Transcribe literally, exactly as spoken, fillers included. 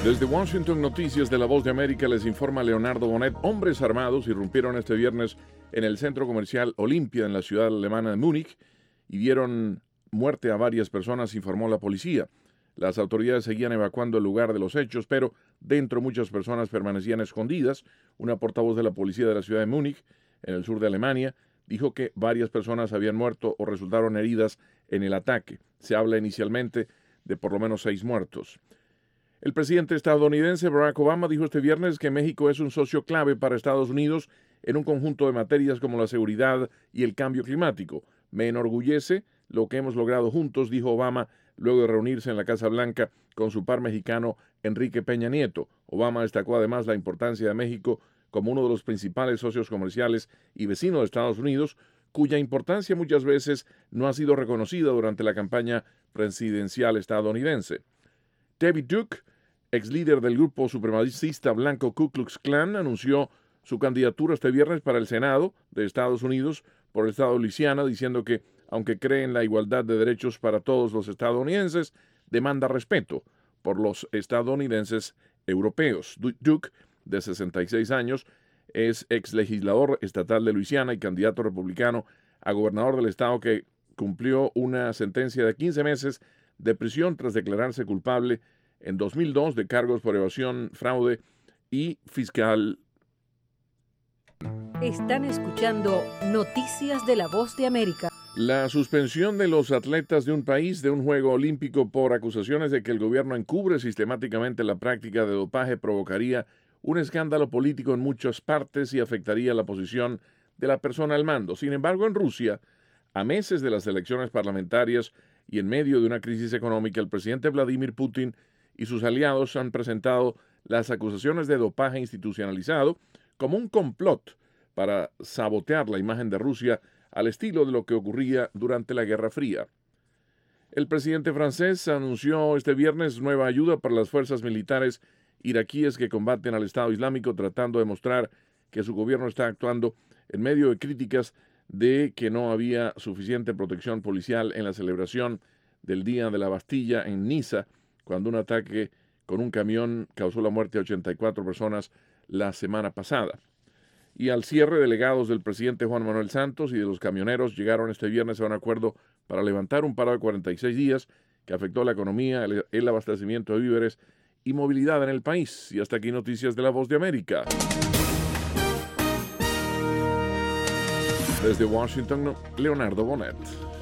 Desde Washington, Noticias de La Voz de América, les informa Leonardo Bonet. Hombres armados irrumpieron este viernes en el centro comercial Olimpia en la ciudad alemana de Múnich y dieron muerte a varias personas, informó la policía. Las autoridades seguían evacuando el lugar de los hechos, pero dentro muchas personas permanecían escondidas. Una portavoz de la policía de la ciudad de Múnich, en el sur de Alemania, dijo que varias personas habían muerto o resultaron heridas en el ataque. Se habla inicialmente de por lo menos seis muertos. El presidente estadounidense Barack Obama dijo este viernes que México es un socio clave para Estados Unidos en un conjunto de materias como la seguridad y el cambio climático. Me enorgullece lo que hemos logrado juntos, dijo Obama, luego de reunirse en la Casa Blanca con su par mexicano Enrique Peña Nieto. Obama destacó además la importancia de México como uno de los principales socios comerciales y vecino de Estados Unidos, cuya importancia muchas veces no ha sido reconocida durante la campaña presidencial estadounidense. David Duke, ex líder del grupo supremacista blanco Ku Klux Klan, anunció su candidatura este viernes para el Senado de Estados Unidos por el estado de Luisiana, diciendo que, aunque cree en la igualdad de derechos para todos los estadounidenses, demanda respeto por los estadounidenses europeos. Duke, de sesenta y seis años, es ex legislador estatal de Luisiana y candidato republicano a gobernador del estado que cumplió una sentencia de quince meses de prisión tras declararse culpable en dos mil dos de cargos por evasión, fraude y fiscal. Están escuchando Noticias de La Voz de América. La suspensión de los atletas de un país de un juego olímpico por acusaciones de que el gobierno encubre sistemáticamente la práctica de dopaje provocaría un escándalo político en muchas partes y afectaría la posición de la persona al mando. Sin embargo, en Rusia, a meses de las elecciones parlamentarias y en medio de una crisis económica, el presidente Vladimir Putin y sus aliados han presentado las acusaciones de dopaje institucionalizado como un complot para sabotear la imagen de Rusia al estilo de lo que ocurría durante la Guerra Fría. El presidente francés anunció este viernes nueva ayuda para las fuerzas militares iraquíes que combaten al Estado Islámico, tratando de mostrar que su gobierno está actuando en medio de críticas de que no había suficiente protección policial en la celebración del Día de la Bastilla en Niza, cuando un ataque con un camión causó la muerte de ochenta y cuatro personas la semana pasada. Y al cierre, delegados del presidente Juan Manuel Santos y de los camioneros llegaron este viernes a un acuerdo para levantar un paro de cuarenta y seis días que afectó la economía, el, el abastecimiento de víveres y movilidad en el país. Y hasta aquí Noticias de La Voz de América. Desde Washington, Leonardo Bonet.